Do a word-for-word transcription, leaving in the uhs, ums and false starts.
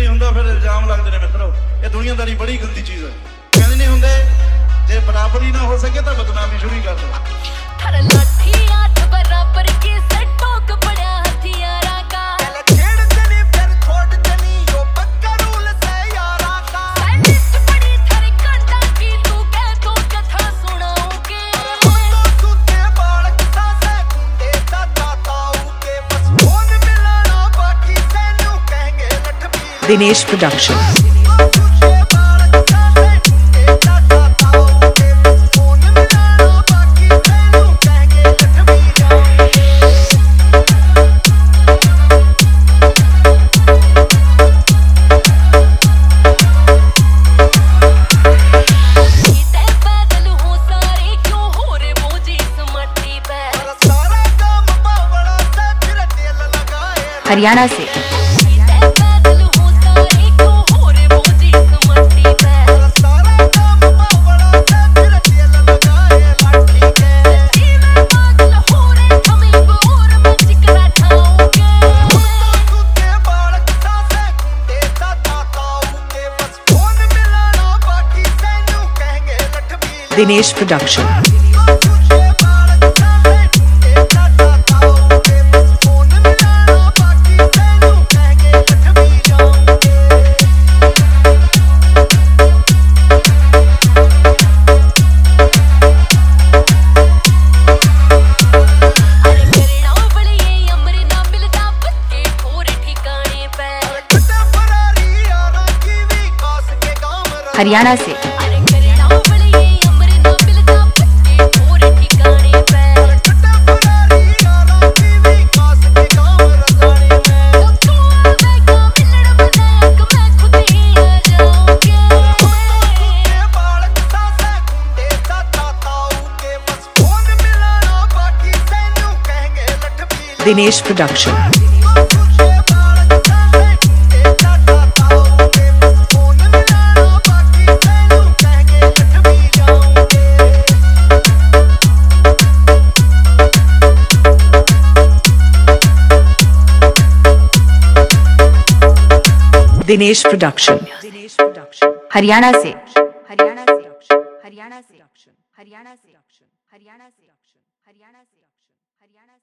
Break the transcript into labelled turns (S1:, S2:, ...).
S1: नहीं हुंदा फिर इल्जाम लगदे ने मित्रो। ये दुनियादारी बड़ी गंदी चीज है। कहंदे नहीं हुंदे जे बराबरी ना हो सके तो बदनामी शुरू कर दो।
S2: हर लाठी आठ बराबर की से टोक पड़ा हथियारा का। छेड़ चली फिर छोड़ चली यो पक्का रूल से यारा का। लिस्ट पड़ी थारी कंधा की तू कह तो कथा सुनाऊंगे। तो सूते बालक सा से कुंडे सा चाताऊ के बस फोन मिलाना बाकी से न्यू कहेंगे लठबी।
S3: दिनेश प्रोडक्शन। हरियाणा से दिनेश प्रोडक्शन। हरियाणा से दिनेश प्रोडक्शन। दिनेश प्रोडक्शन। हरियाणा से हरियाणा से हरियाणा से हरियाणा से हरियाणा से हरियाणा से हरियाणा से हरियाणा से